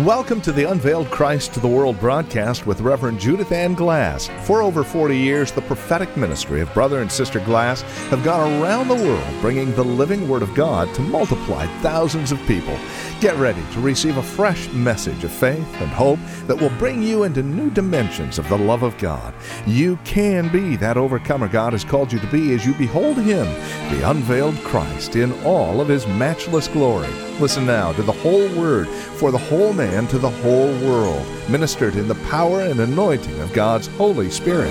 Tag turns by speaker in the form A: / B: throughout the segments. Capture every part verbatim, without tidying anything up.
A: Welcome to the Unveiled Christ to the World broadcast with Reverend Judith Ann Glass. For over forty years, the prophetic ministry of Brother and Sister Glass have gone around the world bringing the living Word of God to multiply thousands of people. Get ready to receive a fresh message of faith and hope that will bring you into new dimensions of the love of God. You can be that overcomer God has called you to be as you behold Him, the unveiled Christ, in all of His matchless glory. Listen now to the whole Word for the whole man to the whole world, ministered in the power and anointing of God's Holy Spirit.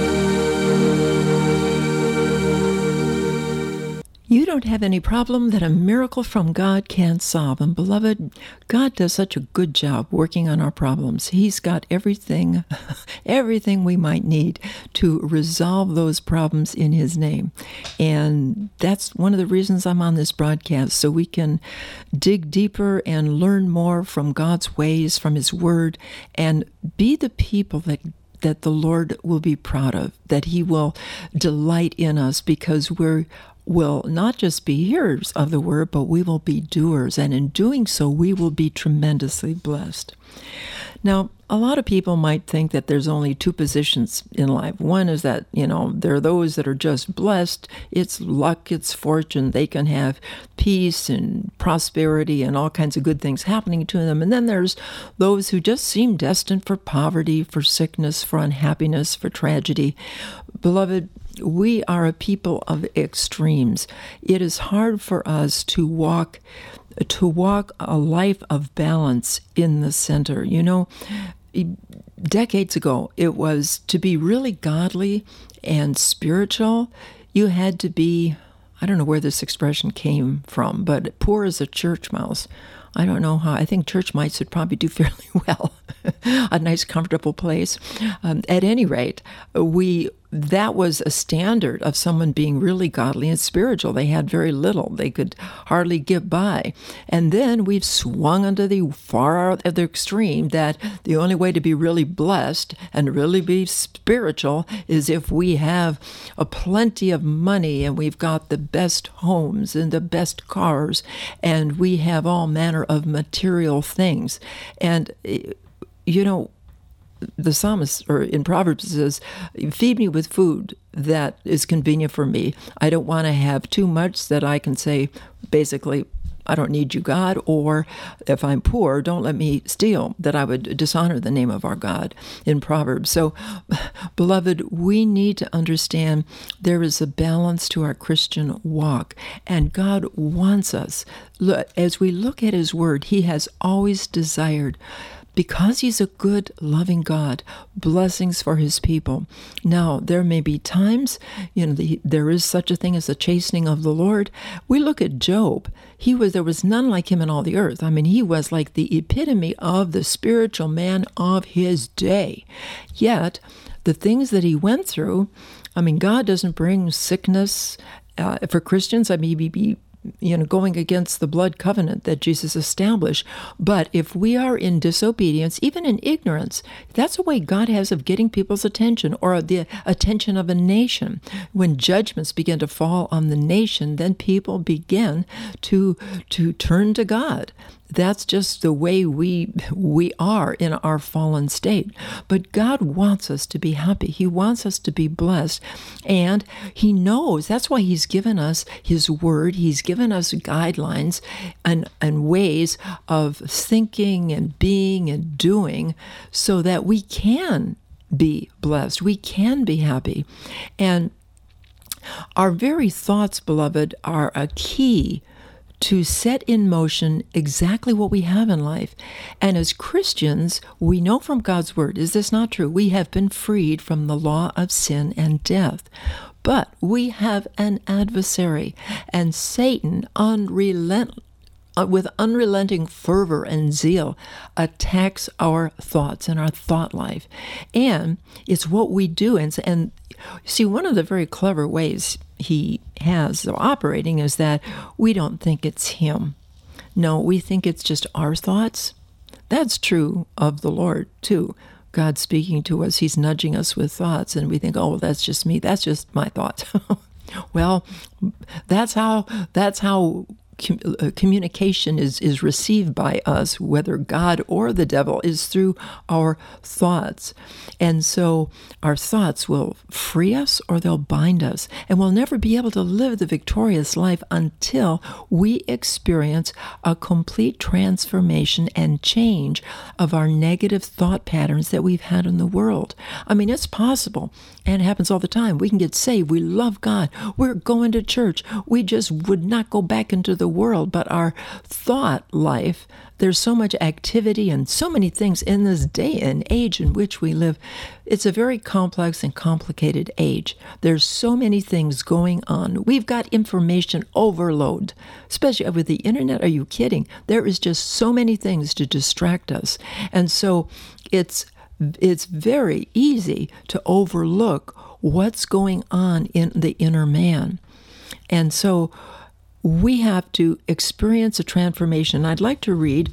B: You don't have any problem that a miracle from God can't solve. And beloved, God does such a good job working on our problems. He's got everything, everything we might need to resolve those problems in His name. And that's one of the reasons I'm on this broadcast, so we can dig deeper and learn more from God's ways, from His Word, and be the people that that the Lord will be proud of, that He will delight in us, because we're will not just be hearers of the Word, but we will be doers, and in doing so, we will be tremendously blessed. Now, a lot of people might think that there's only two positions in life. One is that, you know, there are those that are just blessed. It's luck, it's fortune. They can have peace and prosperity and all kinds of good things happening to them. And then there's those who just seem destined for poverty, for sickness, for unhappiness, for tragedy. Beloved, we are a people of extremes. It is hard for us to walk to walk a life of balance in the center. You know, decades ago, it was to be really godly and spiritual, you had to be, I don't know where this expression came from, but poor as a church mouse. I don't know how. I think church mice would probably do fairly well. A nice, comfortable place. Um, at any rate, we that was a standard of someone being really godly and spiritual. They had very little. They could hardly get by. And then we've swung onto the far of the extreme that the only way to be really blessed and really be spiritual is if we have a plenty of money and we've got the best homes and the best cars and we have all manner of material things. And, you know, the psalmist, or in Proverbs, says, feed me with food that is convenient for me. I don't want to have too much that I can say, basically, I don't need you, God, or if I'm poor, don't let me steal, that I would dishonor the name of our God in Proverbs. So, beloved, we need to understand there is a balance to our Christian walk, and God wants us. As we look at His Word, He has always desired, because He's a good, loving God, blessings for His people. Now, there may be times, you know, the, there is such a thing as the chastening of the Lord. We look at Job. He was, there was none like him in all the earth. I mean, he was like the epitome of the spiritual man of his day. Yet, the things that he went through, I mean, God doesn't bring sickness uh, for Christians. I mean, be you know, going against the blood covenant that Jesus established. But if we are in disobedience, even in ignorance, that's a way God has of getting people's attention, or the attention of a nation. When judgments begin to fall on the nation, then people begin to to turn to God. That's just the way we we are in our fallen state. But God wants us to be happy. He wants us to be blessed. And He knows. That's why He's given us His Word. He's given us guidelines and, and ways of thinking and being and doing so that we can be blessed. We can be happy. And our very thoughts, beloved, are a key to set in motion exactly what we have in life. And as Christians, we know from God's Word, is this not true? We have been freed from the law of sin and death. But we have an adversary, and Satan, unrelent, uh, with unrelenting fervor and zeal, attacks our thoughts and our thought life. And it's what we do. And, and see, one of the very clever ways he has of operating is that we don't think it's him. No, we think it's just our thoughts. That's true of the Lord, too. God speaking to us, He's nudging us with thoughts, and we think, oh, well, that's just me. That's just my thoughts. Well, that's how that's how com- uh, communication is, is received by us, whether God or the devil, is through our thoughts. And so our thoughts will free us or they'll bind us. And we'll never be able to live the victorious life until we experience a complete transformation and change of our negative thought patterns that we've had in the world. I mean, it's possible, and it happens all the time. We can get saved. We love God. We're going to church. We just would not go back into the world. But our thought life, there's so much activity and so many things in this day and age in which we live. It's a very complex and complicated age. There's so many things going on. We've got information overload, especially with the internet. Are you kidding? There is just so many things to distract us. And so it's it's very easy to overlook what's going on in the inner man. And so we have to experience a transformation. I'd like to read,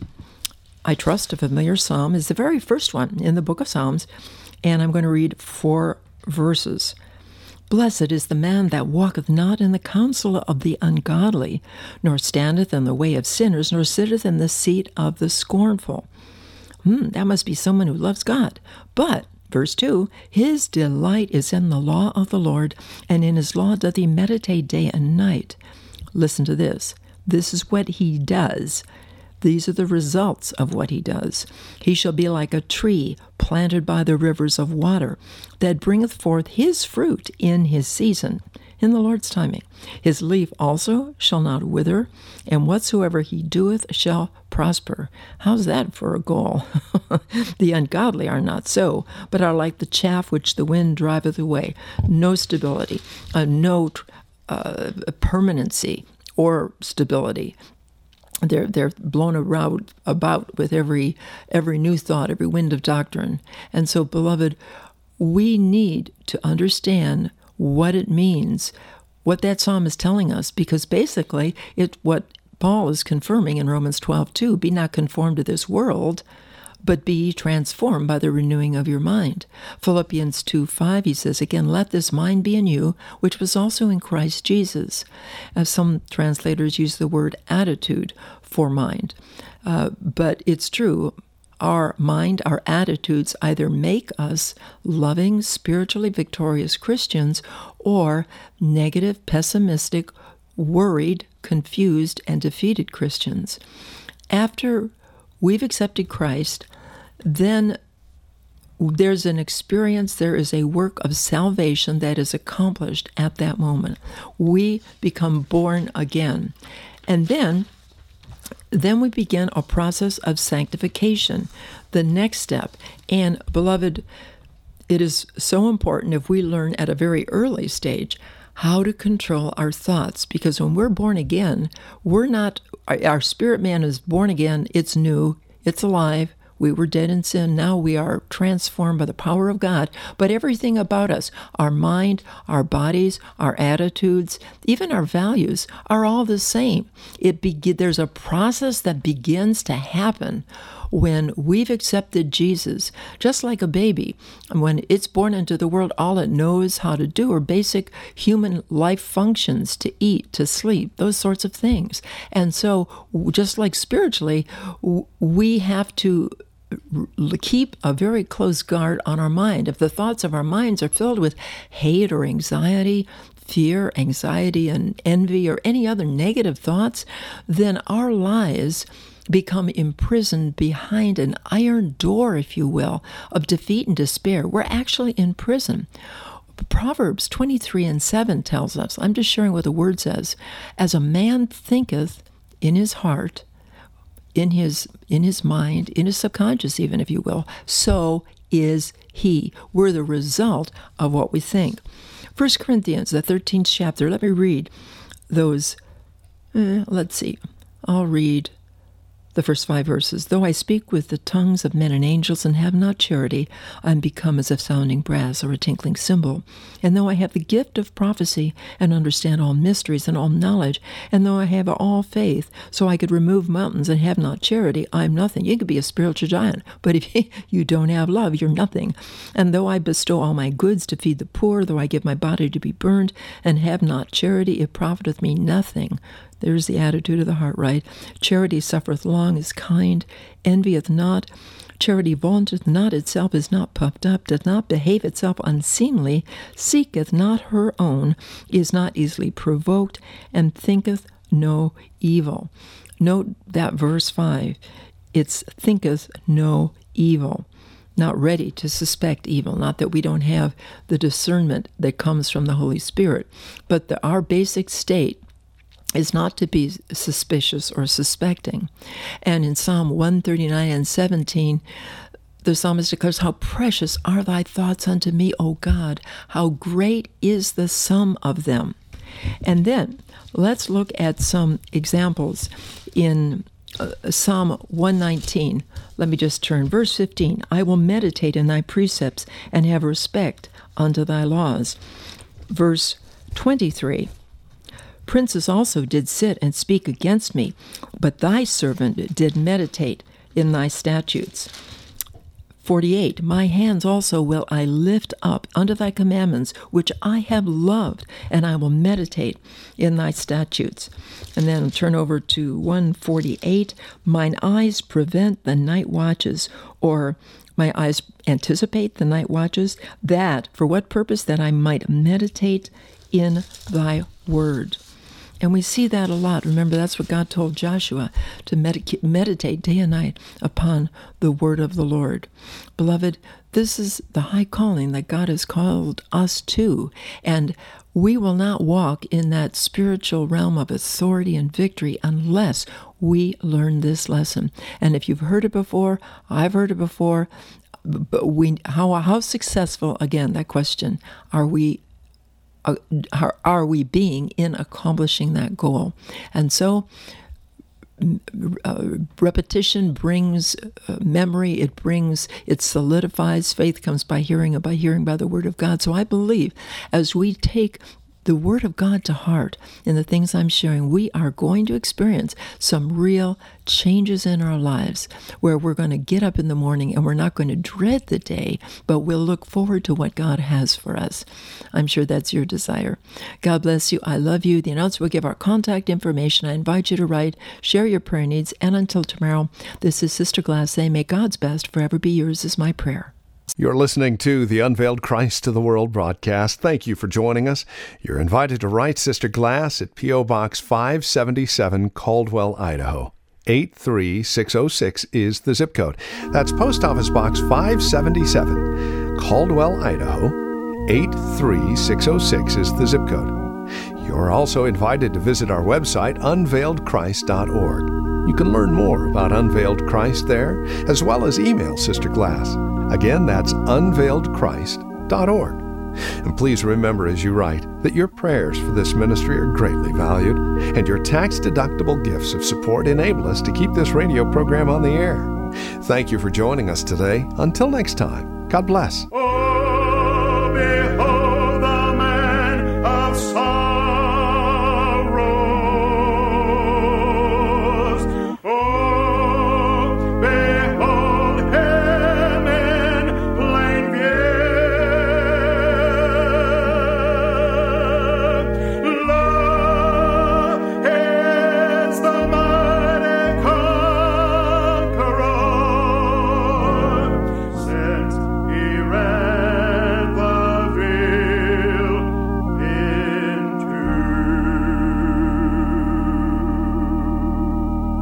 B: I trust a familiar psalm, is the very first one in the book of Psalms, and I'm going to read four verses. Blessed is the man that walketh not in the counsel of the ungodly, nor standeth in the way of sinners, nor sitteth in the seat of the scornful. Hmm, that must be someone who loves God. But, verse two, his delight is in the law of the Lord, and in his law doth he meditate day and night. Listen to this. This is what he does. These are the results of what he does. He shall be like a tree planted by the rivers of water, that bringeth forth his fruit in his season, in the Lord's timing. His leaf also shall not wither, and whatsoever he doeth shall prosper. How's that for a goal? The ungodly are not so, but are like the chaff which the wind driveth away. No stability, uh, no uh, permanency or stability. They're they're blown around about with every every new thought, every wind of doctrine. And so, beloved, we need to understand what it means, what that psalm is telling us, because basically it's what Paul is confirming in Romans twelve two, be not conformed to this world, but be ye transformed by the renewing of your mind. Philippians two five, he says, again, let this mind be in you, which was also in Christ Jesus. As some translators use the word attitude for mind. Uh, but it's true. Our mind, our attitudes either make us loving, spiritually victorious Christians or negative, pessimistic, worried, confused, and defeated Christians. After we've accepted Christ, then there's an experience, there is a work of salvation that is accomplished at that moment. We become born again. And then Then we begin a process of sanctification, the next step. And beloved, it is so important if we learn at a very early stage how to control our thoughts, because when we're born again, we're not, our spirit man is born again, it's new, it's alive. We were dead in sin. Now we are transformed by the power of God. But everything about us, our mind, our bodies, our attitudes, even our values, are all the same. It be- there's a process that begins to happen when we've accepted Jesus, just like a baby. When it's born into the world, all it knows how to do are basic human life functions, to eat, to sleep, those sorts of things. And so, just like spiritually, we have to keep a very close guard on our mind. If the thoughts of our minds are filled with hate or anxiety, fear, anxiety, and envy, or any other negative thoughts, then our lives become imprisoned behind an iron door, if you will, of defeat and despair. We're actually in prison. Proverbs twenty-three and seven tells us, I'm just sharing what the word says, as a man thinketh in his heart, in his in his mind, in his subconscious even, if you will, so is he. We're the result of what we think. First Corinthians, the thirteenth chapter, let me read those, eh, let's see, I'll read the first five verses. Though I speak with the tongues of men and angels and have not charity, I am become as if sounding brass or a tinkling cymbal. And though I have the gift of prophecy and understand all mysteries and all knowledge, and though I have all faith, so I could remove mountains and have not charity, I am nothing. You could be a spiritual giant, but if you don't have love, you're nothing. And though I bestow all my goods to feed the poor, though I give my body to be burned and have not charity, it profiteth me nothing. There's the attitude of the heart, right? Charity suffereth long, is kind, envieth not. Charity vaunteth not itself, is not puffed up, doth not behave itself unseemly, seeketh not her own, is not easily provoked, and thinketh no evil. Note that verse five. It's thinketh no evil. Not ready to suspect evil. Not that we don't have the discernment that comes from the Holy Spirit, but the, our basic state is not to be suspicious or suspecting. And in Psalm one thirty-nine and seventeen, the psalmist declares, how precious are thy thoughts unto me, O God. How great is the sum of them. And then let's look at some examples in uh, Psalm one nineteen. Let me just turn. Verse fifteen, I will meditate in thy precepts and have respect unto thy laws. Verse twenty-three, princes also did sit and speak against me, but thy servant did meditate in thy statutes. forty-eight, my hands also will I lift up unto thy commandments, which I have loved, and I will meditate in thy statutes. And then turn over to one forty-eight, mine eyes prevent the night watches, or my eyes anticipate the night watches, that, for what purpose? That I might meditate in thy word. And we see that a lot. Remember, that's what God told Joshua, to med- meditate day and night upon the word of the Lord. Beloved, this is the high calling that God has called us to, and we will not walk in that spiritual realm of authority and victory unless we learn this lesson. And if you've heard it before, I've heard it before, but we how how successful, again, that question, are we Uh, are, are we being in accomplishing that goal? And so uh, repetition brings uh, memory, it brings, it solidifies. Faith comes by hearing, and by hearing by the word of God. So I believe as we take the word of God to heart in the things I'm sharing, we are going to experience some real changes in our lives, where we're going to get up in the morning and we're not going to dread the day, but we'll look forward to what God has for us. I'm sure that's your desire. God bless you. I love you. The announcer will give our contact information. I invite you to write, share your prayer needs, and until tomorrow, this is Sister Glass saying, may God's best forever be yours is my prayer.
A: You're listening to the Unveiled Christ to the World broadcast. Thank you for joining us. You're invited to write Sister Glass at P O. Box five seventy-seven, Caldwell, Idaho. eight three six oh six is the zip code. That's Post Office Box five seventy-seven, Caldwell, Idaho. eight three six oh six is the zip code. You're also invited to visit our website, unveiled christ dot org. You can learn more about Unveiled Christ there, as well as email Sister Glass. Again, that's unveiled christ dot org. And please remember as you write that your prayers for this ministry are greatly valued, and your tax-deductible gifts of support enable us to keep this radio program on the air. Thank you for joining us today. Until next time, God bless. Oh, behold.